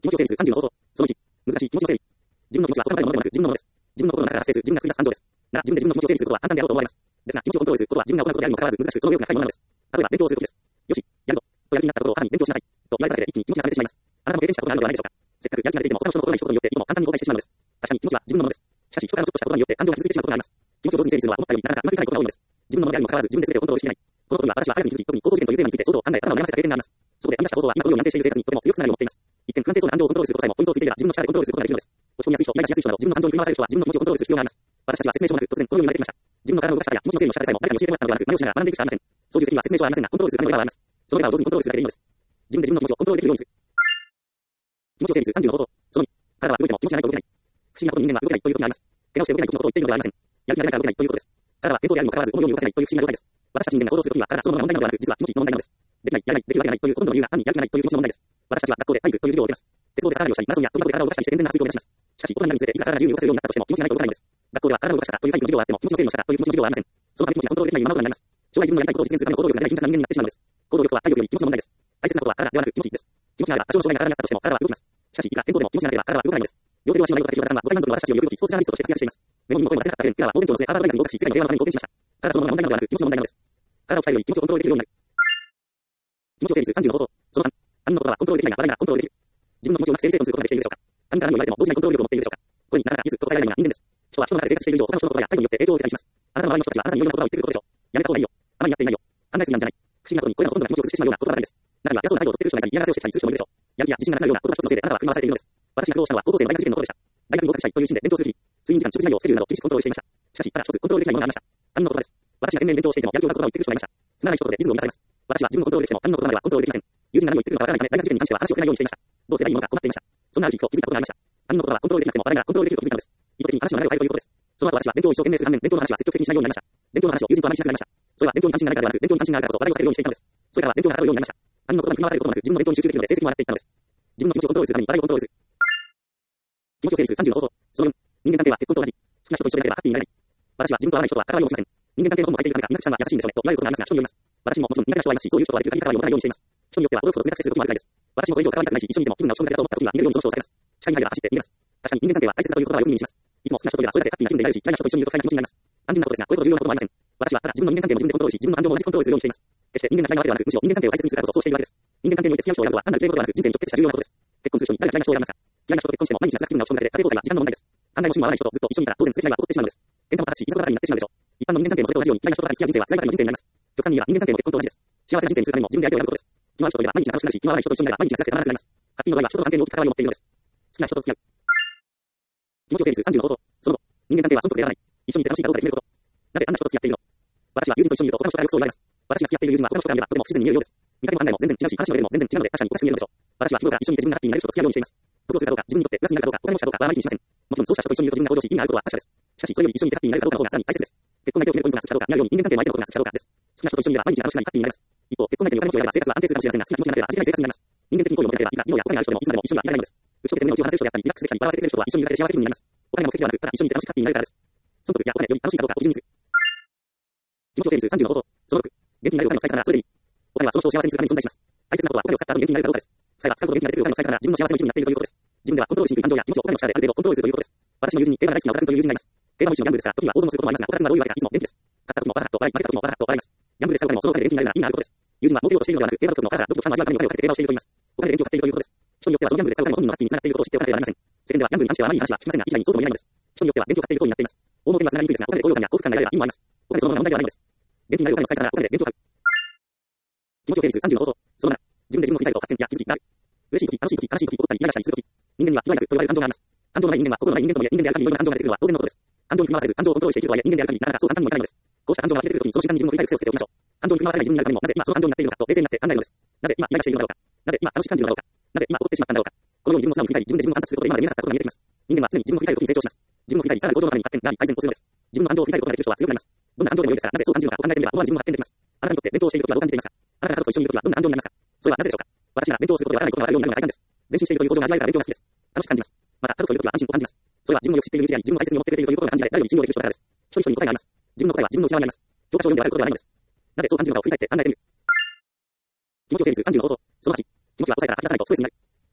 気持ちを整理する30の方法。その1、難しい気持ちの整理。自分の気持ちはこれまでのものでもなく自分のものです。自分の心の中から発生する自分が作り出す感情です。なら自分で自分の気持ちを整理することは簡単であろうと思われます。ですが、気持ちをコントロールすることは自分が行うことであるにもかかわらず難しく、その能力が高いものなのです。例えば、勉強をするときです。よし、やるぞ。とやる気になったところを母に勉強しなさい。と言われただけで一気に気持ちが冷めてしまいます。あなたも経験したことがあるのではないでしょうか。せっかくやる気が出ていても他の人の心がない一言によっていつも簡単に後悔してしまうのです。確かに気持ちは自分のものです。しかし、人からのちょっとした言葉によって感情が傷ついてしまうことがあります。気持ちを上手に整理するのは思ったよりなかなかうまくいかないことが多いのです。自分のものであるにもかかわらず自分で全てをコントロールしていない。このことには私は早くに気づき、特に高校受験というテーマについて相当考え、頭を悩ませた経験があります。そこで編み出した方法は今これを安定している生活にとても強くつながりを持っています。一見不安定そうな感情をコントロールすることさえもポイントをついていれば自分の力でコントロールすることができるのです。落ち込みやすい人、イライラしやすい人など自分の感情に振り回される人は自分の気持ちをコントロールする必要があります。私たちは説明書もなく突然このようになってきました。自分の体の動かし方や気持ちの整理の仕方さえも誰かに教えてもらったのではなく、真似をしながら学んでいくしかありません。そういう責任は説明書はありませんが、コントロールするためのレバーはあります。そのレバーを上手にコントロールするだけでいいのです。自分で自分の気持ちをコントロールできるようにする。気持ちを整理する30の方法。その2、体は動いても気持ちがないと動けない。不思議なことに人間は動けないということがあります。怪我をして動けないことのことを言っているのではありません。やる気が出ないから動けないということです。体は健康であるにもかかわらず思うように動かせないという不思議な状態です。私たち人間が行動するときは体そのものが問題なのではなく、実は気持ちの問題なのです。できない、やらない、できるわけがないというほとんどの理由が単にやる気がないという気持ちの問題です。私たちは学校で体育という授業を受けます。鉄道でサラリーをしたり、マラソンや飛び箱で体を動かしたりして健全なアスリートを目指します。しかし、大人になるにつれていくら体が自由に動かせるようになったとしても気持ちがないと動かないのです。学校では体を動かしたという体育の授業があっても気持ちの整理の仕方という気持ちの授業はありません。そのため気持ちがコントロールできないままごとになります。将来自分のやりたいことを実現するための行動力が出ない貧弱な人間になってしまうのです。行動力は体力より気持ちの問題です。大切なことは体ではなく気持ちです。気持ちがあれば多少の障害が体にあったとしても体は動きます。しかし、いくら健康でも気持ちがなければ体は動かないのです。両手両足のない岡田さんはご大満足の私たちをより良きスポーツジャーナリストとして活躍しています。メモにも声も出せなかったけれど、今は方便等の末、体を動かし、世界の平和のために貢献しました。体そのものが問題なのではなく、気持ちの問題なのです。体を鍛えるより気持ちをコントロールできるようになる。気持ちを整理する30の方法。その3、他人のことはコントロールできないが、体ならコントロールできる。自分の気持ちをうまく整理整頓することができているでしょうか。他人から何を言われても同時にコントロール力を持っているでしょうか。これになかなか気づくと答えられないのが人間です。人は人の中で生活している以上、他の人のことや態度によって影響を受けたりします。あなたの周りの人たちはあなたにいろいろなことを言ってくることでしょう。やめた方がいいよ。あまりやっていないよ。考えすぎなんじゃない。不思議なことにこれらのほとんどが気持ちを崩してしまうような言葉ばかりです。中には偉そうな態度を取っている人がいたり、嫌がらせをしてきたりする人もいるでしょう。やる気や自信がなくなるような言葉一つのせいであなたは振り回されているのです。私が苦労したのは高校生の大学受験のことでした。大学に合格したいという心で勉強する日、睡眠時間、食事内容、スケジュールなど厳しくコントロールしていました。しかし、ただ一つコントロールできないものがありました。他人の言葉です。私が懸命に勉強をしていてもやる気をなくことが言ってくる人がいました。つながり一言で水を乱されます。私は自分をコントロールできても他人の言葉まではコントロールできません。友人が何を言ってくるのかわからないため、大学受験に関しては話をしないようにしていました。どうすればいいものか困っていました。そんなある日ふと気づいたことがありました。他人の言葉はコントロールできなくても我々がコントロールできると気づいたのです。意図的に話の流れを変えるということです。その後私は勉強を一生懸命する反面、勉強の話は積極的にしないようになりました。勉強の話を友人とあまりしなくなりました。それは勉強に関心がないからではなく、勉強に関心があるからこそ話題をされるようにしていたのです。それからは勉強が当たるようになりました。他人の言葉に振り回されることなく自分の勉強に集中できるので成績も上がっていったのです。自分の気持ちをコントロールするために話題をコントロールする。気持ちを整理する30の方法。その4、人間関係は結婚と同じ。好きな人と一緒でなければハッピーになれない。私は自分と合わない人とは関わりを持ちません。人間関係の本も書いているからか、稲垣さんは優しいんでしょうねと言われることがありますが、人によります。私にももちろん苦手な人はいますし、そういう人とはできる限り関わりを持たないようにしています。人によっては驚くほど冷たく接することもあるくらいです。私もこれ以上関わりたくないし、一緒にいても気分が落ち込んだと思った時には逃げるようにその人を避けます。地下に入れば走って逃げます。確かに人間関係は大切だということはよく耳にします。いつも好きな人といればそれだけハッピーな気分でいられるし、嫌いな人と一緒にいると不快な気持ちになります。単純なことですが、これほど重要なことはありません。私はただ自分の人間関係も自分でコントロールし、自分の感情も同じくコントロールするようにしています。決して人間が嫌いなわけではなく、むしろ人間関係を大切にするからこそそうしているわけです。人間関係において付き合う人を選ぶのは単なる綺麗事ではなく、人生に直結した重要なことです。結婚する人に誰が嫌いな人を選びますか。嫌いな人と結婚しても毎日夏が気分が落ち込んだだけで、家庭崩壊は時間の問題です。考えも趣味も合わない人とずっと一緒にいたら当然通じないは起こってしまうのです。喧嘩も立ち、いざこざになってしまうでしょう。一般の人間関係もそれと同じように嫌いな人とばかり付き合う人生は辛いばかりの人生になります。極端に言えば人間関係も結婚と同じです。幸せな人生にするためにも自分で相手を選ぶことです。気の合う人といれば毎日が楽しくなるし、気の合わない人と一緒にいれば毎日が辛くてたまらなくなります。ハッピーの場合は人との関係に大きく関わりを持っているのです。好きな人と付き合う。気持ちを整理する30の方法。その後、人間関係は損得でやらない。一緒にいて楽しいかどうかで決めること。なぜあんな人と付き合っているの。私は友人と一緒にいると他の人からよくそう言われます。私が付き合っている友人は他の人から見ればとても不自然に見えるようです。見た目も考えも全然違うし、話のレベルも全然違うので確かにおかしく見えるのでしょう。私は日頃から一緒にいて自分がハッピーになれる人と付き合うようにしています。得をするかどうか、自分にとってプラスになるかどうか、他の人かどうかはあまり気にしません。もちろんそうした人と一緒にいると自分が向上し意味があることは確かです。しかしそれより一緒にいてハッピーになれるかどうかの方がさらに大切です。結婚相手を決めるポイントが好きかどうかになるように人間関係の相手のことが好きかどうかです。好きな人と一緒にいれば毎日が楽しくなりハッピーになります。一方、結婚相手にお金持ちをやれば生活は安定するかもしれませんが、好きな気持ちになれば味気ない生活になります。人間的に好意を持てればいくら色やお金がある人でもいつまでも一緒にはいられないのです。打ち解けて胸の内を話せる人であったり、リラックスできたり笑わせてくれる人は一緒にいるだけで幸せ気分になります。お金が目的ではなく、ただ一緒にいて楽しくハッピーになれるからです。損得やお金より楽しいかどうかを基準にする。気持ちを整理する30の方法。その6、元気になれるお金を使い方ならそれでいい。お金はその人を幸せにするために存在します。大切なことはお金を使った後に元気になれるかどうかです。使えば使うほど元気が出てくるお金を使い方なら自分の幸せの一部になっているということです。自分ではコントロールしにくい感情や気持ちをお金の力である程度コントロールするということです。私の友人に競馬が大好きな岡田君という友人がいます。競馬も一種のギャンブルですから、時には大損をすることもありますが、岡田君はどういうわけかいつも元気です。勝った時もバカッと笑い、負けた時もバカッと笑います。ギャンブルで使うお金もそのお金で元気になるなら意味があることです。友人は儲けようとしているのではなく、競馬の時もバカがどこかファンの味わうためにお金をかけて競馬をしていると言います。お金で元気を買っているということです。人によってはそのギャンブルで使うお金も本人のハッピーにつながっていることを知っておかなければなりません。世間ではギャンブルに関してはあまりいい話は聞きませんが、一概にそうとも言えないのです。人によっては勉強を買っていることになっています。大儲けにはつながりにくいですが、お金で高揚感や幸福感が得られれば意味もあります。お金そのものが問題ではないのです。元気になるお金の使い方ならお金で勉強を買う。気持ちを整理する30の方法。その7、自分で自分の振り返りを発見や気づきがある。嬉しい時、楽しい時、悲しい時、怒ったり、イライラしたりする時。人間には喜怒哀楽と言われる感情があります。感情のない人間は心のない人間ともいえ、人間である限りいろんな感情が出てくるのは当然のことです。感情に振り回されず、感情をコントロールして生きるとはいえ、人間である限りなかなかそう簡単にもいかないのです。こうした感情が溢れてくる時に、その時間に自分の振り返る癖をつけておきましょう。感情に振り回されない自分になるためにも、なぜ今その感情になっているのかと冷静になって考えるのです。なぜ今イライラしているのだろうか。なぜ今楽しく感じるのだろうか。なぜ今怒ってしまったんだろうか。このように自分の素直に振り返り、自分で自分を観察することで今まで見なかったことが見えてきます。人間は常に自分を振り返る時に成長します。自分を振り返り、さらに向上のために発展があり改善をするのです。自分の感情を振り返ることができる人は強くなります。どんな感情でもいいですから、なぜそう感じるのかと考えてみれば、思わぬ自分が発展できます。あなたにとって勉強をしている時はどう感じていますか。あなたが家族と一緒にいる時はどんな感情になりますか。それはなぜでしょうか。私なら勉強をすることでわからないことがわかるようになるのが大感です。前進しているという向上が味わえるから勉強が好きです。楽しく感じます。また、家族といる時は安心と感じます。それは自分のよく知っているうちや自分を大切に思ってくれているということが感じられ、誰より信用できる人だからです。一人一人に答えがあります。自分の答えは自分の内側にあります。教科書を読んでわかることではないのです。なぜそう感じるのかを振り返って考えてみる。気持ちを整理する30の方法。その8、気持ちは抑えたら吐き出さないとストレスになる。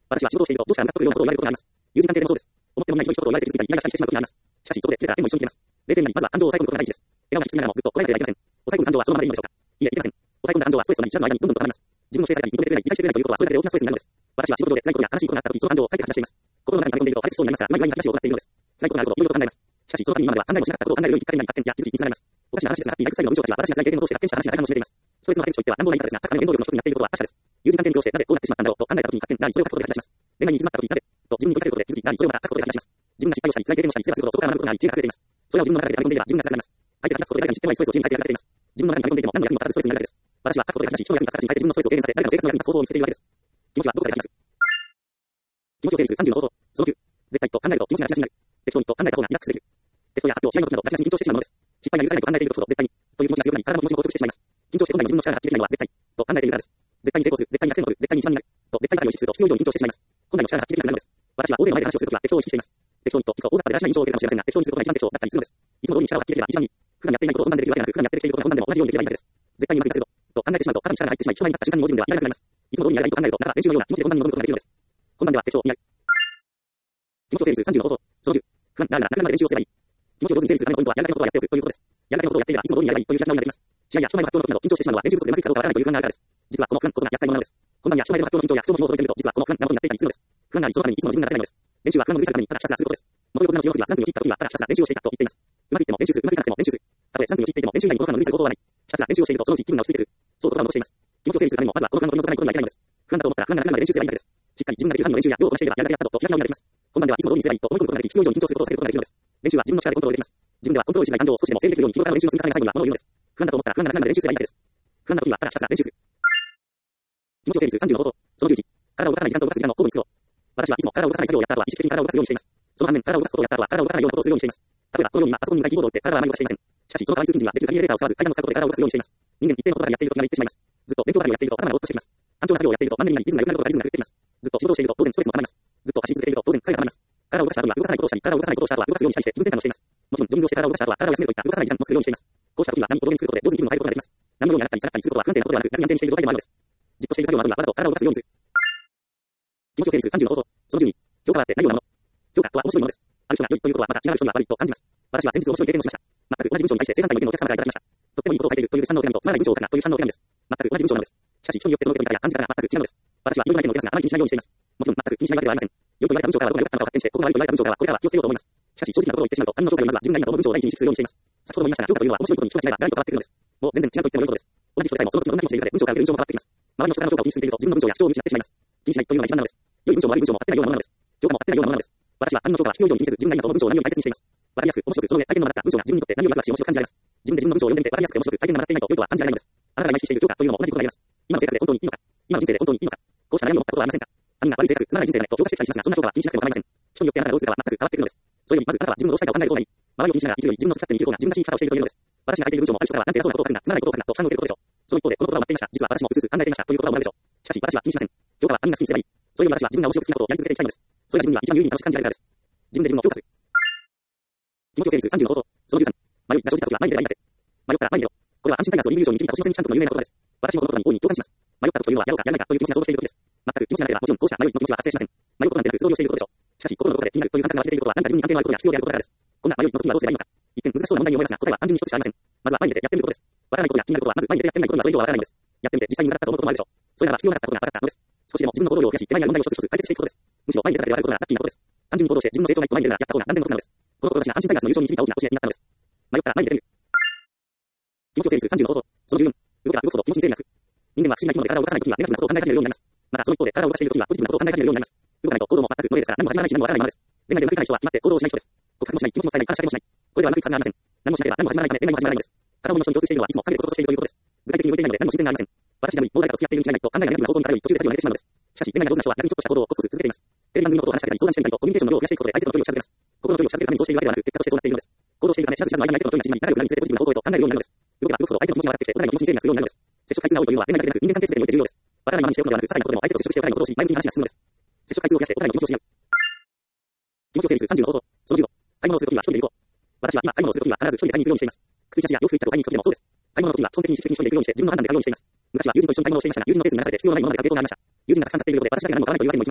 私は仕事をしていると、どうしたらムカつくようなことを言われることがあります。友人関係でもそうです。思ってもない人に一言を言われて傷ついたり、イライラしたりしてしまうことがあります。しかし、そこで切れたら縁も一緒に切れます。冷静になり、まずは感情を抑え込むことが第一です。笑顔がきつきながらも、ぐっとこらえてはいけません。抑え込む感情はそのままでいいのでしょうか。いいえ、いけません。抑え込んだ感情はストレスとなり、知らずの間にどんどんと高まります。自分の性差が認めてくれない、理解してくれないということは、それだけで大きなストレスになるのです。私は仕事上で辛いことや悲しいことがあったとき、その感情を書いて吐き出しています。心の中に溜め込んでいると破裂しそうになりますが、今に話を行っているのです。辛いことがあることをいろいろと考えます。しかし、その時に今までは考えもしなかったことを考えるようにきっかりになり発展や気づきにつながります。おかしな話ですが、大学スタイルの文章たちは私たちが経験を通して発展した話が誰かも知れています。ストレスの解決といっては何もない方ですが、各家の原動力の一つになっていることは確かです。友人関係に利用してなぜこうなってしまったんだろうと考えた時に発展なり、それを書くことで話します。恋愛に行き詰まった時なぜと自分に問いかけることで気づきなり、それをまた書くことで話します。自分が失敗をしたり、辛い経験をしたり、成果することをそこから学ぶことがあり、知恵が溢れています。それを自分の中で溜め込んでいれば自分が辛くなります。書いて吐き出すことで誰かに知ってもらいストレスを自分に書いて書かれています。自分の中に溜め込んでいても何の役にも立たずストレスになるだけです。私は書くことで話し、人の役に立つ形に変えて自分のストレスを軽減させ、誰かの生活の役に立つ方法を見つけているわけです。気持ちはどこから書きます。気持ちを整理する30の方法。その9。絶対と考えると気持ちがしなしになる。適当にと考えた方がリラックスできる。テストや発表、試合の時など、ガチガチに緊張してしまうものです。失敗が許されないと考えていることほど絶対に。という気持ちが強くなり、体の気持ちも硬直してしまいます。緊張して本来の自分の力が発揮できないのは絶対と考えているからです。絶対に成功する、絶対に100点取る、絶対に一番になる。と絶対ばかりを意識すると必要以上に緊張してしまいます。本来の力が発揮できなくなるのです。私は大勢の前で話をするときは適当を意識しています。適当にと、いつも大雑把でらしない印象を受けるかもしれませんが、適当にすることが一番適当だったりするのです。いつも通りに力を発揮できれば一番いい。普段やっていないことを本番でできるわけなく、普段やってできることが本番でも同じようにできればいいだけです。絶対にうまくいかせるぞ。と考えてしまうと、肩に力が入ってしまい、人前に立った瞬間にも自分ではやらなくなります。いつも通りにやればいいと考えると、なら練習のような気持ちで本番に臨むことができるのです。本番では適当にやる。気持ちを整理する30の方法。その10。不安ながらなかなか練習をすればいい。気持ちを上手に整理するためのポイントは、やらないことはやっておくということです。やらないことをやっていればいつも通りにやればいいという開き直りになります。試合や人前の発表の時など緊張してしまうのは練習不足でうまくいくかどうかわからないという不安があるからです。実はこの不安こそが厄介者なのです。本番や人前での発表の緊張や不調の日を届けると、実はこの不安が元になっていたりするのです。不安があり、そのためにいつも自分が出せないのです。練習は不安のうるさいためにただひたすらすることです。元横綱の強い時は3分を切った時はただひたすら練習をしていたと言っています。うまくいっても練習する、うまくいかなくても練習する。たとえ3分を切っていても練習以外にこの不安のうるさい方法はない。ひたすら練習をしているとそのうち気分が落ち着いてくる。そう言葉を残しています。気持ちを整理するためにもまずはこの不安を取り除かないことにはいけないのです。不安だと思ったら不安がなくなるまで練習すればいいだけです。しっかり自分ができる範囲の練習や量をこなしていればやるだけやったぞと開き直りができます。本番ではいつも通りにすればいいと思い込むことができ、必要以上に緊張することを避けることができるのです。練習は自分の力でコントロールできます。自分ではコントロールしない感情を少しでも制御できるように日頃からの練習の積み重ねが最後にはものを言うのです。不安だと思ったら不安がなくなるまで練習すればいいだけです。不安な時にはただひたすら練習する。気持ちを整理する30の方法。その11。体を動かさない時間と動かす時間の交互に作ろう。私はいつも体を動かさない作業をやった後は意識的に体を動かすようにしています。その反面、体を動かすことをやった後は体を動かさないようなことをするようにしています。例えばこのように今パソコンに向かいキーボードを打って体はあまり動かしていません。しかしその代わり通勤時にはできる限りエレベーターを使わず階段を使うことで体を動かすようにしています。人間一定のことばかりやっていると気がめいってしまいます。ずっと勉強ばかりをやっていると頭がぼーっとしてきます。単調な作業をやっているとマンネリになりリズムが良くなることがリズムが狂っています。ずっと仕事をしていると当然ストレスも溜まります。ずっと走り続けていると当然疲れが溜まります。体を動かした後には動かさないことをしたり、体を動かさないことをした後は動かすようにしたりして気分転換をしています。もちろんジョギングをして体を動かした後は体を休めるといった動かさない時間も作るようにしています。こうした時には波をボードにすることで上手に気分を変えることができます。波のように上がったり下がったりすることは不安定なことではなく、波に安定している状態でもあるのです。じっとしている作業の後はわざと体を動かすようにする。気持ちを整理する30の方法。その12。評価はあって何ようなもの。評価とは面白いものです。ある人が良いということはまた違う人には悪いと感じます。私は先日面白い経験をしました。全く同じ文章に対して正反対の意見のお客様からいただきました。とってもいいことを書いているという絶賛のお手紙とつまらない文章を書くなという反応のお手紙です。全く同じ文章なのです。しかし人によってその受け取り方や感じ方が全く違うのです。私は良いと言われてもお客様があまり気にしないようにしています。もちろん全く気にしないわけではありません。良いと言われた文章から僕が良かったのが発展して、ここが悪いと言われた文章からはこれらは気をつけようと思います。しかし正直なところを言ってしまうと他人の評価よりまずは自分なりのと思う文章を第一に意識するようにしています。先ほども言いましたが、評価というのは面白いことに人が違えば何と変わってくるのです。もう全然違うと言っても良いことです。同じ人でさえもその時のどんな気持ちでいるかで文章から受ける印象も変わってきます。周りの人からの評価を気にしすぎていると自分の文章や主張を見失ってしまいます。気にしないというのが一番なのです。良い文章も悪い文章も合ってないようなものなのです。評価も合ってないようなものなのです。私は他人の評価は必要以上に気にせず自分なりのと思う文章を何より大切にしています。わかりやすく、面白く、その上、体験の混ざった文章が自分にとって何よりワクワクし面白く感じられます。自分で自分の文章を読んでみて、わかりやすく面白く、体験が混ざっていないと良いとは感じられないのです。あなたが今意識している評価というのも同じことが言えます。今の生活で本当にいいのか、今の人生で本当にいいのか、こうした悩みを持ったことはありませんか。他人が悪い性格、つまらない人生だねと評価してきたりしますが、そんな評価は気にしなくても構いません。人によってあなたがどうするかは全く変わってくるのです。それよりまずあなたは自分のどうしたいかを考える方がいい。周りを気にしながら生きるより自分の好き勝手に生きる方が自分らしい生き方をしているというのです。私が書いている文章もある人からはなんて偉そうなことを書くんだ、つまらないことを書くんだと反応を受けることでしょう。その一方で、この言葉を待っていました。実は私もうすうす考えていましたという言葉をもらうでしょう。しかし私は気にしません。評価は他人が好きにすればいい。それより私は自分が面白く好きなことをやり続けていきたいのです。それが自分には一番有意義に楽しく感じられるからです。自分で自分を評価する。気持ちを整理する30の方法。その13。迷いが生じた時は前に出ればいいんだって。迷ったら前に出ろ。これは安心タイガースをリーグ優勝に導いた星野選手監督の有名な言葉です。私もこの言葉に大いに共感します。迷った時というのはやろうかやらないかという気持ちが想像している時です。全く気持ちがなければもちろんこうした迷いの気持ちは発生しません。迷うことなんてなく素通りをしていることでしょう。しかし心のどこかで気になるという感覚が忘れていることは何か自分に関係のあることや必要であることからです。こんな迷いの時にはどうすればいいのか。一見難しそうな問題に思いますが、答えは単純に一つしかありません。まずは前に出てやってみることです。わからないことや気になることはまず前に出てやってみないことにはそれ以上わからないのです。やってみて実際に無駄だったと思うこともあるでしょう。それなら必要なかったことが分かったのです。少しでも自分の行動量を増やし、手前にある問題を一つ一つ解決していくことです。むしろ前に出ただけで悪いことがラッキーなことです。単純に行動して自分の成長が一歩前に出るならやった方が断然のことなのです。この志が安心タイガースの優勝に導いた大きな教えになったのです。迷ったら前に出てみる。気持ちを整理する30の方法。その14。動けば動くほど気持ちに整理がつく。人間は不思議な生き物で体を動かさない時にはネガティブなことを考え始めるようになります。またその一方で体を動かしている時にはポジティブなことを考え始めるようになります。動かないと行動も全く無礼ですから何も始まらないし何もわからないままです。恋愛でうまくいかない人は決まって行動をしない人です。告白もしない、気持ちもさえない、話しかけもしない。これではうまくいくはずがありません。何もしなければ何も始まらないため恋愛も始まらないのです。片方の人に共通しているのはいつも陰でこととしているということです。具体的に動いていないので何も自然がありません。私なのにもう誰かと付き合っているに違いないと考えがネガティブな方向に偏り途中で先を上げてしまうのです。しかし恋愛が上手な人は逆にちょっとした行動をコツコツ続けています。テレビ番組のことを話しかけたり相談してみたりとコミュニケーションの量を増やしていくことで相手との距離を近づけます。心の距離を近づけるためにそうしているわけではなく結果としてそうなっているのです。行動しているため知らず知らずの間に相手との距離が縮まり仲良くなるにつれてポジティブな方向へと考えるようになるのです。動けば動くほど相手の気持ちが上がってきてお互いの気持ちに整理がつくようになるのです。接触回数が多いというのは恋愛だけでなく人間関係全てにおいて重要です。わからないままにしておくのではなく些細なことでも相手と接触してお互いのことをし前向きに話が進むのです。接触回数を増やしてお互いの気持ちを知り合う。気持ちを整理する30の方法。その15。買い物をするときは一人で行こう。私は今買い物をするときは必ず一人で買いに行くようにしています。靴下や洋服一着と買いに行くときでもそうです。買い物のときは基本的に自主的に一人で行くようにして自分の判断で買うようにしています。昔は友人と一緒に買い物をしていましたが、友人のペースに流されて必要のないものまで買っていると思いました。友人がたくさん買っているので私だけが何も買わないというわけにもいきません。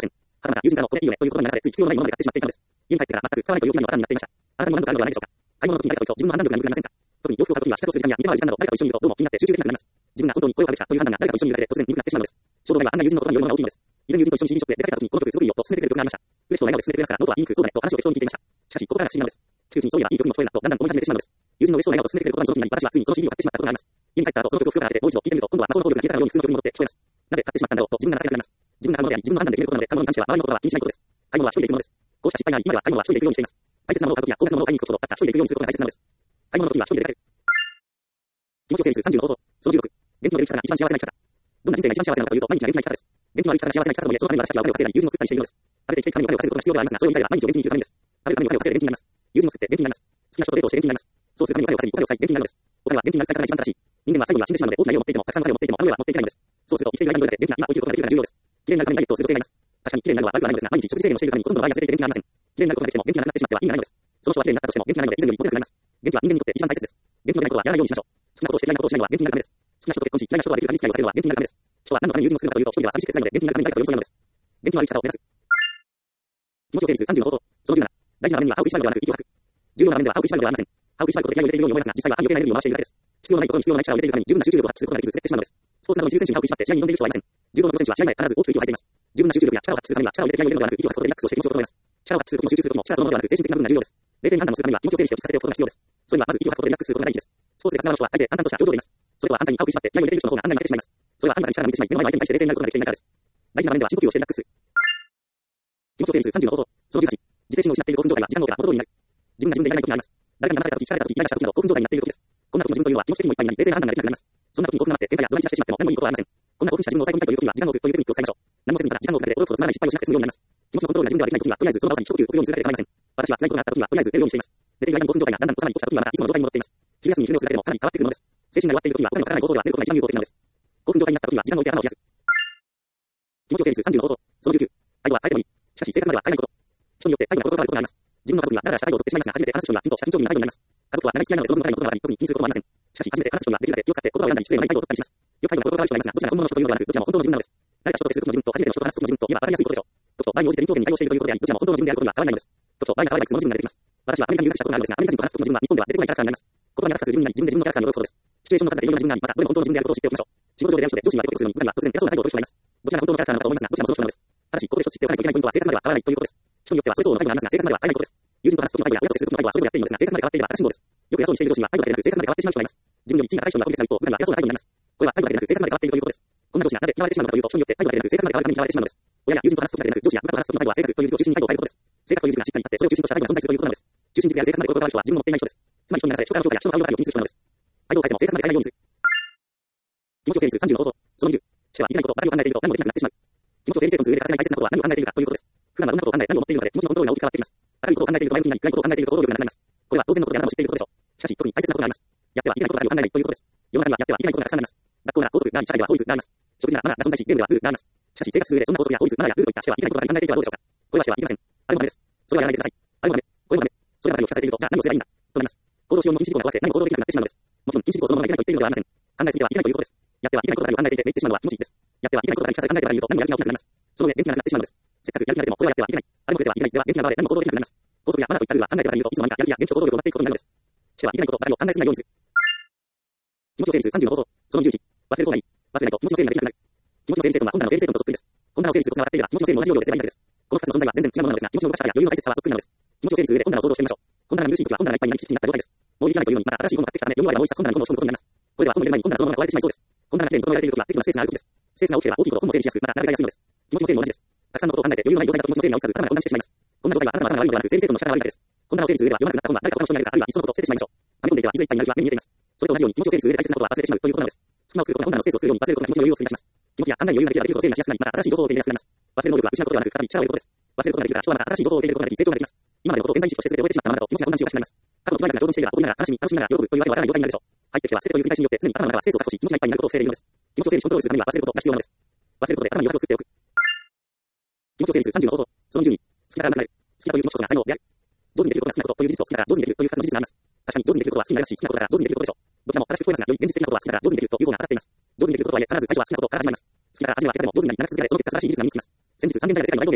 ただ、友人からのこれいいよねということにならされ、つい必要のないものまで買ってしまっていたのです。家に帰ってから全く使わないという大きなのがになっていました。あなたにも何かあるのではないでしょうか。買い物の時に誰かと一緒、自分の判断力が鈍くなりませんか。特に洋服を買う時には支度する時間や入れ替わる時間など誰かと一緒にいるとどうも気になって集中できなくなります。自分が本当に声をかけたという判断が誰かと一緒にいるだけで突然鈍くなってしまうのです。衝動買いはあんな友人のことによるものが大きいのです。以前友人と一緒に CD ショップで出かけた時にこの曲すごくいいよと勧めてくれる曲がありました。嬉しそうな笑顔で勧めてくれますが、ノートはインクそうだねと話を適当に聞いていました。しかし、ここからが不思議なのです。聞くうちにそういえばいい曲にも聞こえるなとだんだん思い始めてしまうのです。友人の嬉しそうな笑顔と勧めてくれる言葉にその気になり、私はついにその CD を買ってしまったことがあります。家に帰った後、その曲を袋から開けてもう一度聞いてみると、今度は魔法の効力が消えたかのように普通の曲に戻って聞こえます。なぜ買ってしまったんだろうと自分が情けなくなります。自分が買うものであり、自分の判断で決めることなので、買うものに関しては周りのことは気にしないことです。買い物は一人で行くものです。こうした失敗があり、今では買い物は一人で行くようにしています。大切なものを買うときや高額なものを買いに行くことと、たった一人で行くようにすることが大切なのです。買い物の時は一人で出かける。気持ちを整理する30の方法。その16。現金を得る生き方が一番幸せな生き方。どんな人生が一番幸せなのかというと、毎日が現金な生き方です。現金を得る生き方が幸せな生き方ともいえ、そのために私たちはお金を稼いだり、友人を作ったりしているのです。ある程度定期的にお金を稼ぐことが必要ではありますが、それを言い換えれば毎日を現金に生きるためです。あるためにお金を稼いで現金になります。友人を作って現金になります。好きな人とデートをして現金になります。そうするためにお金を稼ぎ、お金を割い現金になるのです。お金は現金になる使い方が一番正しい。人間は最後には死んでしまうので、大きな家を持っていても、たくさんのお金を持っていても、あの世は持っていけないのです。そうすると、生きている間にどれだけ現金が今起きることができるかが重要です。綺麗になるためにダイエットをする女性がいます。確かに綺麗になるのは悪くはないのですが、毎日食事制限をしているためにほとんどの場合は痩せていて現金がありません。綺麗になることができても現金がなくなってしまっては意味がないのです。その人は綺麗になったとしても現金がないので以前よりモテなくなります。現金は人間にとって一番大切です。現金のないことはやらないようにしましょう。好きなことをして嫌いなことをしないのは現金になるためです。好きな人と結婚し嫌いな人とはできる限り付き合いをされるのは現金になるためです。人は何のために友人を作るかというと、一人では寂しくて辛いので現金になるために誰かと寄り添うのです。現金は生き方を目指す。気持ちを整理する30の方法。その17。大事な場面には歯を食いしばるのではなく息を吐く。重要な場面では歯を食いしばるのではありません。歯を食いしばることで気合を入れているように思いますが、実際は歯に余計なエネルギーを回しているだけです。必要のないことに必要のない力を入れているために十分な集中力を発揮することができず滑ってしまうのです。スポーツなどの重選手に歯を食いしばって試合に挑んでいる人はいません。柔道のプロ選手は試合前必ず大きく息を吐いています。十分な集中力や力を発揮するためには力を入れて気合を入れるのではなく、息を吐くことでリラックスをして気持ちを整えます。力を発揮することも集中することも力そのものではなく精神的な部分が重要です。冷静に判断をするためには気持ちを整理して落ち着かせておくことが必要です。それにはまず息を吐くことでリラックスすることが第一です。スポーツで活躍する人は大抵淡々とした表情でいます。それはあんたに歯を食いしばって気合を入れている人の方があんなに負けてしまいます。それはあんたに力が抜いてしまい、目の前の相手に対して冷静になることができていないからです。大事な場面では深呼吸をしてリラックス。気持ちを整理する30の方法。その18。自制心を失っている興奮状態は時間の方が元通りになる。自分が自分でいらない時になります。誰かに騙された時、疲れた時、イライラした時など興奮状態になっている時です。こんな時の自分というのは気持ち的にもいっぱいになり、冷静な判断ができなくなります。そんな時に興奮があって喧嘩や怒鳴り散らしてしまっても何もいいことはありません。こんな興奮した自分を抑え込みたいという時には時間を置くというテクニックを使いましょう。何もせずにただ時間をかけておろくとつまらない失敗をしなくて済むようになります。気持ちのコントロールが自分ではできない時にはとりあえずその場所に一呼吸置くようにするだけで構いません。私は辛いことがあった時にはとりあえず寝るようにしています。寝ている間に興奮状態がだんだんとさらに落ちた時にはまたいつもの状態に戻っています。昼休みに昼寝をするだけでもかなり変わってくるものです。精神が弱っている時には他にわからない行動では寝ることが一番有効的なのです。興奮状態になった時には時間を置いて頭を冷やす。気持ちを整理する30の方法。その19。態度は変えてもいい。しかし性格までは変えないこと。人によって態度が心変わることがあります。自分の家族にはだらだらした態度をとってしまいますが、初めて話す人にはピンとした緊張気味な態度になります。家族は長い付き合いなのでその分態度のことがあり、特に気にすることもありません。しかし初めて話す人にはできるだけ気を使って言葉を選んだり失礼のない態度を取ったりします。よく態度が心変わる人がいますが、どちらが本物の人というのではなく、どちらも本当の自分なのです。誰か人と接する時の自分と初めての人と話す時の自分といえば分かりやすいことでしょう。時と場合に応じて臨機応変に対応しているということであり、どちらも本当の自分であることには変わらないのです。時と場合が変わればいくつもの自分が出てきます。私はアメリカに留学したことがあるのですが、アメリカ人と話す時の自分は日本では出てこないキャラクターになります。言葉に表す自分なり、自分で自分のキャラクターに戻ることです。シチュエーションの数でいろんな自分があり、またどれも本当の自分であることを知っておきましょう。仕事上である人で上司にはデコボコするのに、他には突然偉そうな態度を取る人がいます。どちらが本当のキャラクターなのかと思いますが、どちらもその人なのです。ただし、ここで一つ知っておかないといけないポイントは性格までは変わらないということです。人によってはそれ相応の態度がありますが、性格までは変わらないことです。友人と話す時の態度や親と接する時の態度はそれぞれやっていいのですが、性格まで変わっていれば新しいものです。よく偉そうにしている上司には態度だけでなく性格まで変わってしまう人がいます。自分より地位が高い人が孤立すると、普段は偉そうな態度になります。これは態度だけでなく性格まで変わっているということです。こんな上司がなぜ嫌われてしまうのかというと、人によって態度だけでなく性格まで変わるために嫌われてしまうのです。親や友人と話す時だけでなく、上司や部下と話す時の態度は性格という軸を中心に態度を変えることです。性格という軸がしっかりあって、それを中心とした態度が存在するということなのです。中心軸や性格まで心変わる人は自分の持っていない人です。つまり人にならされ、人からの評価や人の顔色ばかりを気にする人なのです。態度を変えても性格まで変えないようにする。気持ちを整理する30の方法。その20。してはいけないことばかりを考えていると何もできなくなってしまう。気持ちを整理整頓する上で欠かせない大切なことは何を考えているかということです。普段はどんなことを考え、何を思っているのかで気持ちのコントロールが大きく変わっていきます。明るいことを考えていると前向きになり、暗いことを考えていると行動力がなくなります。これは当然のことであなたも知っていることでしょう。しかし、特に大切なことがあります。やってはいけないことだけを考えないということです。世の中にはやってはいけないことがたくさんあります。学校なら校則なり社会では法律があります。食事ならマナーが存在し、ゲームではルールがあります。しかし、生活する上でそんな法則や法律、マナーやルールといったしてはいけないことが考えていてはどうでしょうか。これはしてはいけません。あれもダメです。それはやらないでください。あれもダメ。これもダメ。そればかりを聞かせていると、じゃあ何をすればいいんだとなります。行動しようの禁止事項が壊れて何も行動できなくなってしまうのです。もちろん禁止事項そのものがいけないと言っているのではありません。考えすぎてはいけないということです。やってはいけないことだけを考えていてめいってしまうのは気持ちいいです。やってはいけないことだけひたすら考えてばかりいると何もやる気が起きなくなります。その上元気がなくなってしまうのです。せっかくやる気が出てもこれはやってはいけない。あれも出てはいけない。では元気な場で何も行動できなくなります。法則やマナーといったルールは考えてばかりいるといつの間にかやる気や元気と行動力を奪っていくことになるのです。してはいけないことばかりを考えすぎないようにする。気持ちを整理する30の方法。その21。忘れることがいい。忘れないと気持ちの整理ができなくなる。気持ちの整理整頓は本来の整理整頓とそっくりです。本来の整理することが分かっていれば気持ちの整理も同じようにすればいいだけです。この2つの存在は全然違うものなのですが、気持ちの動かし方や余裕の大切さはそっくりなのです。気持ちを整理する上で本来を想像してみましょう。本来が苦しい時は本来がいっぱいになりきちになった状態です。もういいじゃないというようにまた新しい本が買ってきたため、読む間が多いさ本来の本を処むことになります。これでは本の入れる前に本来そのまま壊れてしまいそうです。本来がきれいに整えられている時は適度なスペースがある時です。スペースが大きければ大きいほど本も整理しやすく、また並べがやすいのです。気持ちの整理も同じです。たくさんのことを考えて余裕のない状態だと気持ちの整理が追いつかず、頭が混乱してしまいます。こんな状態はあなたの頭が悪いのではなく、整理整頓の仕方が悪いだけです。本来を整理する上では読まなくなった本は誰か他の人になるか、あるいはいっそのことを捨ててしまいましょう。溜め込んでいてはいずれいっぱいになる日は目に見えています。それと同じように気持ちを整理する上で大切なことは忘れてしまうということなのです。隙間を作ることが本来のスペースを作るように忘れることが気持ちの余裕を作り出します。気持ちや考えに余裕ができればできるほど整理がしやすくなり、また新しい情報を手に入れやすくなります。忘れる能力は失うことではなく、再び力を得ることです。忘れることができるから人はまた新しい情報を手に入れることができ成長ができます。今までのことを現在意識として全て終えてしまったままだと気持ちが混乱しやすくなります。過去のトライが上手にしていれば、ここになら楽しみながら喜ぶというわけではない状態になるでしょう。入ってきては捨てという繰り返しによって常に頭の中はスペースを確保し、気持ちがいっぱいになることを防いでいるのです。気持ちを整理しコントロールするためには忘れることが必要なのです。忘れることで頭に余白を作っておく。気持ちを整理する30の方法。その12。好きだからなくなる。好きだという気持ちこそが才能である。上手にできることが好きなことという事実を好きだから上手にできるという2つの事実があります。確かに上手にできることは好きになりますし、好きなことだから上手にできることでしょう。どちらも正しく聞こえますが、より現実的なことは好きだから上手にできるという方が当たっています。上手にできることとはいえ、必ず最初は好きなことから始まります。好きだから始めは下手でも上手になりなく続けられ、その結果素晴らしい技術が身につきます。先日3年代で世界の大道芸がありました。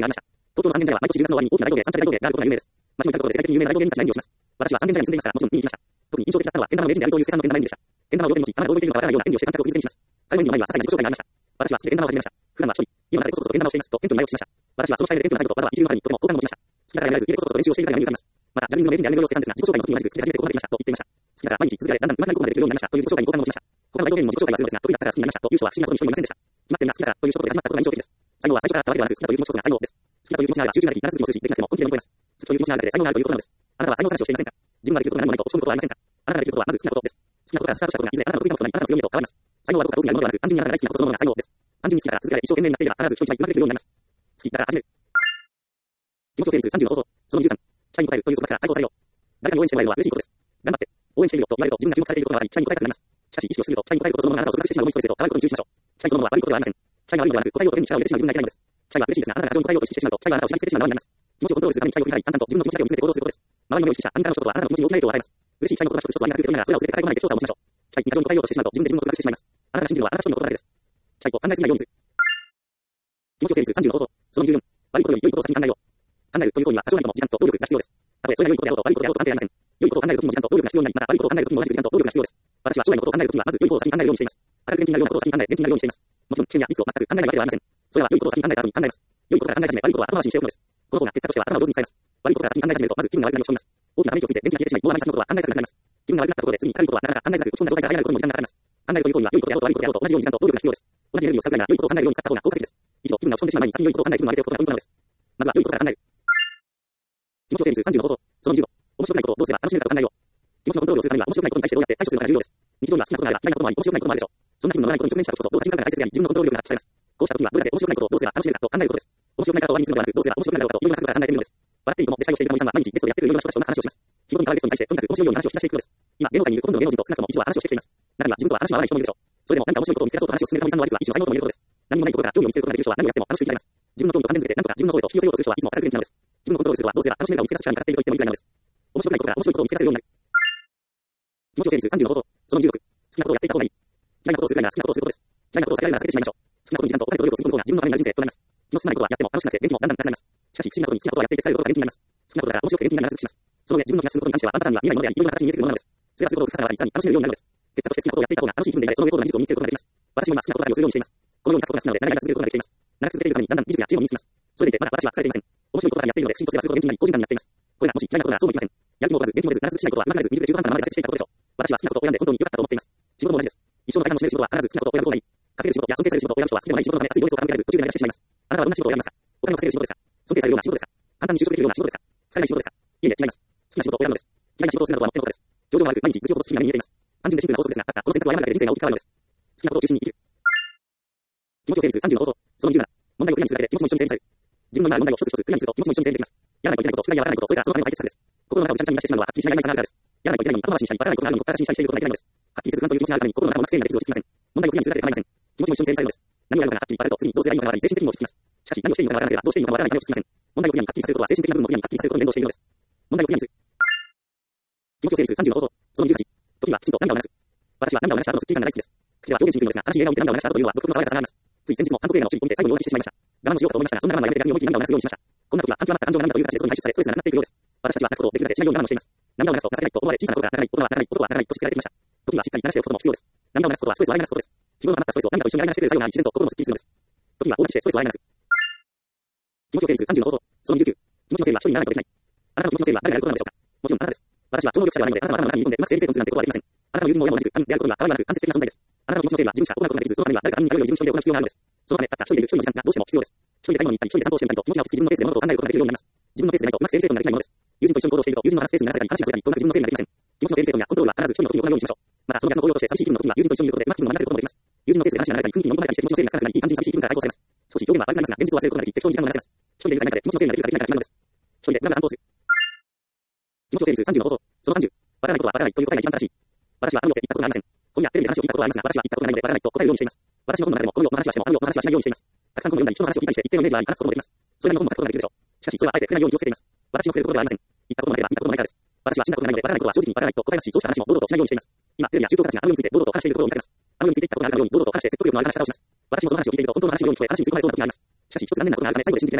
東京の3年時代は毎年10月の終わりに大きな大道芸、三茶大道芸があることが有名です。町の至るところで世界的に有名な大道芸人たちが演技をします。私は3年時代に住んでいましたが、もちろん見に行きました。特に印象的だったのは、けん玉の名人であるという生産のけん玉演技でした。けん玉を両手に持ち、玉が動いているのがわからないような演技をして観客を釘付けにします。彼の演技の前には些細な自己紹介がありました。私は好きでけん玉を始めました。普段は一人、家の中でこそこそとけん玉をしていますと、店長に前置きしました。私はその態度で店長の態度と、まずは一流の方にとても好感を持ちました。好きだからやらず、家でこそこそと練習をしているからやめるからます。また、ジャグリングの名人であるのよう生産ですが、自己紹介の時に同じく好きで初めてここまで来ましたと言っていました。好きだから毎日続けられ、だんだん上手くなることまでできるようになりましたという自己紹介に好感を持ちました。他の大道芸人も自己紹介はするのですが、得意だったから好きになりましたという人は不思議なことに一人もいませんでした。決まっているが好きだからという一言で始まったことが印象的です。最後は最初からたわけではなく、好きだという気持ちこそが最後です。好きだという気持ちがあれば集中ができ、7月にも数字できなくても本気で乗り越えます。好きという気持ちがあるだけで才能があるということなのです。あなたは才能探しをしていませんか？自分ができることが何もないと落ち込むことはありませんか？あなたができることはまず好きなことです。好きなことからスタートしたことがいずれあなたの得意なことになり、あなたの強みへと変わります。才能はどこか得意なものではなく、単純にあなたが大好きなことそのものが才能です。単純に好きだから続けられ一生懸命になっていれば必ず人一倍上手くなれるようになります。好きだから始める。気持ちを整理する30の方法。その13。社員に答えるという束縛から解放されよう。誰かに応援してもらえるのは嬉しいことです。頑張って。応援しているよと言われると自分が注目されていることが分かり、社員に答えたくなります。しかし意識をしすぎると社員に答えることそのものがあなたを束縛してしまうようにストレスへと変わることに注意しましょう。社員そのものは悪いことではありません。社員が悪いのではなく、答えようと手に力を入れてしまう自分がいけないのです。社員は嬉しいですが、あなたが過剰に答えようと意識してしまうと、社員はあなたを縛り付けてしまう側になります。気持ちをコントロールするために社員を振り返り、淡々と自分の気持ちだけを見つめて行動することです。周りの目を意識した他人からの一言はあなたの気持ちに大きな影響を与えます。嬉しい社員の言葉一つ一つは苦手と言いながら、それらを全て抱え込まないで調査を持ちましょう。社員に過剰に答えようとしてしまうと、自分で自分を束縛してしまいます。あなたが信じるのはあなた一人のことだけです。社員を考えすぎないようにする。気持ちを整理する30の方法。その14。悪いことより良いことを先に考えよう。考えるという行為には多少なりとも時間と労力が必要です。たとえそれが良いことであろうと悪いことであろうと関係ありません。良いことを考えるときにも時間と労力が必要になり、また悪いことを考えるときにも同じく時間と労力が必要です。私は将来のことを考えるときにはまず良いことを先に考えるようにしています。明るく元気になるようなことを先に考え、元気になるようにしています。もちろん危険やリスクを全く考えないわけではありません。それは良いことを先に考えた後に考えます。良いことから考え始め、悪いことは後回しにしておくのです。この方が結果としては頭を上手に使います。悪いことから先に考え始めると、まず気分が悪くなり落ち込みます。大きなため息をついて電気が消えてしまい、もうあまり先のことは考えたくなくなります。気分が悪くなったところで次に悪いことはなかなか考えづらく、落ち込んだ状態から考えることにも時間がかかります。考えるという行為は良いことであろうと悪いことであろうと同じように時間と労力が必要です。同じエネルギーを使うぐらいなら良いことを考えるように使った方が効果的です。以上、気分が落ち込んでしまう前に先に良いことを考える気分を上げておくことがポイントなのです。まずは良いことから考える。気持ちを整理する30の方法。その15。面白くないことをどうすれば楽しめるかと考えよう。気持ちのコントロールをするためには面白くないことに対してどうやって対処するのが重要です。日常には好きなこともあれば嫌いなこともあり、面白くないこともあるでしょう。そんな気分のないことに直面した時こそ、どうか自分から大切であり、自分のコントロール力が発揮されます。こうした時にはどれだけ面白くないことをどうすれば楽しめるかと考えることです。面白くない方を終わりにするのではなく、どうすれば面白くなるのかといろんな角度から考えてみるのです。笑っていいともで司会をしている玉井さんは毎日ゲストでやってくるいろんな人たちと話をします。日頃からゲストに対してとにかく面白いように話を聞かせていくのです。今、芸能界にいるほとんどの芸能人と少なくとも一度は話をしてきています。中には自分とは話の合わない人もいるでしょう。それでも何か面白いことを見つけ出そうと話を進める玉井さんの話は一種の才能とも言えることです。何もないところから興味を見つけることができる人は何をやっても楽しく生きられます。自分の興味と関連づけて何とか自分の声と引き寄せようとする人はいつも明るく元気なのです。自分のコントロールすることはどうすれば楽しめるかを見つけ出す力にかかっていると言ってもいいくらいなのです。面白くないことから面白いことを見つけ出せるようになる。気持ちを整理する30の方法。その16。好きなことをやっていった方がいい。嫌いなことをするぐらいなら好きなことをすることです。嫌いなことを避けられるなら避けてしまいましょう。好きなことに時間とお金と努力をつぎ込むことが自分のためになる人生となります。気の進まないことはやっても楽しくなくて元気もだんだんなくなります。しかし不思議なことに好きなことはやっていて疲れることが元気になります。好きなことから面白くて元気になるなら続きます。その上自分の気が進むことに関してはあなたには見えないものであり、いろいろな形に見えてくるものなのです。それらすることを工夫さらばさらに楽しめるようになるのです。結果として好きなことをやっていた方が楽しい気分でいられ、その上高度な技術を身につけることができます。私も今好きなことだけをするようにしています。このように書くことが好きなので長々続けることができています。長く続けているためにだんだん技術や知恵も身につきます。それでいてまだ私は疲れていません。面白いことからやっているので不思議とすればするほど元気になり個人感になっています。これらもし嫌いなことならそうもいきません。やる気も起こらず、元気も出ず、長続きしないことはうまくなれず、水で中途半端なままで挫折していたことでしょう。私は好きなことを選んで本当に良かったと思っています。仕事も同じです。一生の大半の占める仕事は必ず好きなことを選ぶ方がいい。稼げる仕事や尊敬される仕事を選ぶ人は好きでもない仕事のため熱い情熱を傾けられず途中で投げ出してしまいます。あなたはどんな仕事を選びますか？お金を稼げる仕事ですか？尊敬されるような仕事ですか？簡単に就職できるような仕事ですか？疲れない仕事ですか？いえいえ違います。好きな仕事を選ぶのです。嫌いな仕事をするなどはもってのことです。上場も悪く毎日愚痴を起こす日々が目に見えています。単純でシンプルな法則ですが、たったこの選択を誤るだけで人生が大きく変わるのです。好きなことを中心に生きる。気持ちを整理する30の方法。その17。問題をクリアにするだけで気持ちも一緒に整理される。自分の今ある問題を一つ一つクリアにすると気持ちも一緒に整理できます。やらないといけないこと、宿題やわからないこと、それからそのための解決策です。心の中をビチャビチャに出してしまうのははっきりしない曖昧さがあるからです。やらないといけないのに後回しにしたり、わからないことがあるのにほったらかしにしたりしていることがいけないのです。はっきりせず不安という気持ちがあるために心の中をうまく整理ができず落ち着きません。問題をクリアにするだけで構いません。気持ちも一緒に整理されるのです。何をやるのかがはっきり分かると次にどうすればいいのかがわかり精神的にも落ち着きます。しかし何をしていいのかがわからなければどうしていいのかもわからないため落ち着きません。問題をクリアにはっきりさせることは精神的な部分もクリアにはっきりさせることと連動しているのです。問題をクリアにする。気持ちを整理する30の方法。その18。時はきちんと涙を流す。私は涙を流した後のスッキリ感が大好きです。口では表現しにくいのですが、悲しい映画を見て涙を流した後というのは独特の爽やかさがあります。つい先日も韓国映画の主人公を見て最後に大泣きしてしまいました。我慢をしようかと思いましたが、そんな我慢はやめて逆に思い切り涙を流すようにしました。こんな時は感極まった感情が涙という形で外に排出され、ストレスがなくなっていくようです。私たちは泣くことをできるだけしないように我慢をしています。涙を流すと情けないと思われ、小さなことが泣かない、ことは泣かない、ことは泣かないとしてられていました。時にはしっかり流しておくことも必要です。涙を流すことはストレスを洗い流すことです。日頃の溜まったストレスを涙と一緒に洗い流してくれる作用があり、自然と心もすっきりするのです。時には大泣きしてストレスを洗い流す。気持ちを整理する30の方法。その19。気持ちの整理は一人にならないとできない。あなたの気持ちの整理は誰がやることなのでしょうか？もちろんあなたです。私は超能力者ではないので、あなたの頭の中に入り込んでうまく整理整頓するなんてことはできません。あなたの友人も親も同じく、単であることには変わりはなく間接的な存在です。あなたの気持ちの整理は自分しか行うことができず、そのためには誰か他人に頼るより自分一人で行う必要があるのです。そのため、たった一人でいる一人の時間がどうしても必要です。一人で買い物に行ったり、一人で散歩をしてみたりと、気持ちが落ち着き自分のペースで物事を考えることができるようになります。自分のペースでないとうまく整理整頓ができないものです。友人と一緒に行動していると、友人の話スペースにならせたり、話がずれたり、とうまく自分の整理ができません。気持ちの整理整頓やコントロールは必ず一人の時に行うようにしましょう。また、その逆の応用として寂しい気分の時には友人と一緒にいることでうまく気分を学せることもできます。友人のペースで話が慣れたり、雰囲気に飲み込まれたりして気持ちの整理がつかなくなり、いい感じに寂しい気分から解放されます。少し表現は悪くなりますが、現実を忘れることができ、適当に時間を流せます。一人でいる中で気持ちの整理ができるかできないか決まるのです。一人で無駄な散歩をする。気持ちを整理する30の方法。その30。わからないことはわからないという答えが一番正しい。私はあるよって言ったことがありません。本やテレビで話を聞いたことはありますが、私は言ったことがないのでわからないと答えるようにしています。私の本の中でもこのような話はしてもあるような話はしないようにしています。たくさん本を読んだり、人の話を聞いたりして一定のイメージがあり話すこともできます。それなりの本も書くことができるでしょう。しかし、それはあえて触れないように気をつけています。私の触れることではありません。言ったこともあれば言ったこともないからです。私は死んだことがないので、わからないことは正直にわからないと答えますし、そうした話も堂々としないようにしています。今、テレビや宗教家たちがあのようについて堂々と話しているところを見かけます。あのようについて言ったことがあるかのように堂々と話して説得力のある話し方をします。私もその話を聞いていると本当の話を言うように聞こえ、話にするまでそうな時があります。しかし、一つ残念なことがあるため最後で信じきれないのです。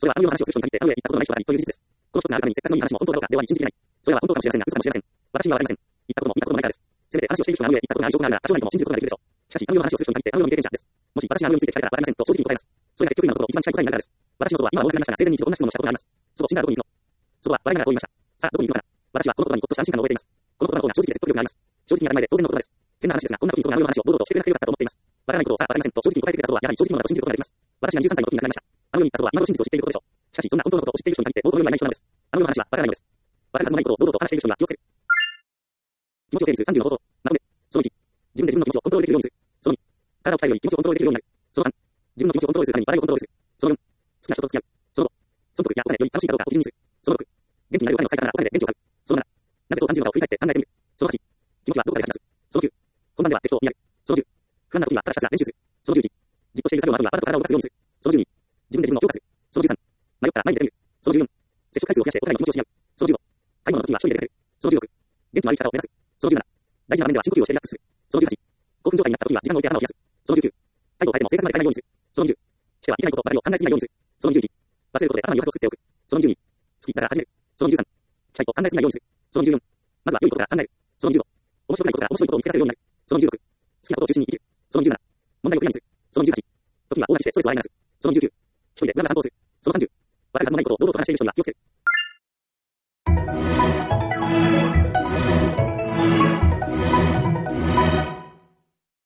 それはあのような話をする人に限って、あの上行ったことのない人がいいという事実です。この一つのあるために、せっかくのいい話も本当かどうかでは信じきれない。それは本当かもしれませんが、嘘かもしれません。私にはわかりません。行ったことも見たこともないからです。せめて話をしている人があの上行ったことがある証拠があるなら、多少なりとも信じることができるでしょう。しかし、あのような話をする人に限って、あのように経験者です。もし私にあのようについて聞かれたらわかりませんと正直に答えます。それが結局今のところ一番近い答えになるからです。私の祖は今はお亡くなりになりましたが、生前に一度こんな質問をしたことがあります。祖母、死んだらどこに行くの？祖母は笑いながらこう言いました。さあ、どこに行くのかな。私はこの言葉にほっとした安心感を覚えています。この言葉の方が正直で説得力があります。正直に当たり前で当然の言葉です。変な話ですが、こんな時にそのあのような話を堂々としてくれなくてよかったと思っています。わからないことをさあわかりませんと正直に答えてくれた祖はやはり正直者だと信じることができます。私が23歳の時に亡くなりました。あのように言った祖は今頃真実を知っていることでしょう。しかし、そんな本当のことを知っている人に限ってもうこの世にはいない人なのです。あのような話はわからないのです。わかるはずのないことを堂々と話している人には気をつける。気持ちを整理する30の方法。まとめ。その1、自分で自分の気持ちをコントロールできるようにする。その2、体を鍛えるように気持ちをコントロールできるようになる。その3、自分の気持ちをコントロールするために笑いをコントロールする。その4、好きな人と付き合う。その5、損得やお金より楽しいかどうかを基準にする。その6、元気になるお金を使い方ならお金で元気を買う。その7、なぜそう感じるのかを振り返って考えてみる。その8、気持ちはどこかで吐き出す。その9、本番では適当になる。その10、不安な時にはただひたすら練習する。その11、じっとしている作業の後にはわざと体を動かすようにする。その12、自分で自分を評価する。その13、迷ったら前に出てみる。その14、接触回数を増やしてお互いの気持ちを知り合う。その15、買い物の時には一人で出かける。その16、元気のある生き方を目指す。その17、大事な場面では深呼吸をしてリラックスする。その18、興奮状態になった時には時間を置いて頭を冷やす。その19、態度を変えても正確まで変えないようにする。その20、してはいけないことばかりを考えすぎないようにする。その21、忘れることで頭に余白を作っておく。その22、好きだから始める。その23、期待と考えすぎないようにする。その24、まずは良いことから考える。その25、面白くないことから面白いことを見つけ出せるようになる。その26、好きなことを中心に生きる。その27、問題をクリアにする。その28、時には大泣きしてストレスを洗い流す。その29、一人で無駄な散歩をする。その30、わかるはずのないことを堂々と話している人には気をつける。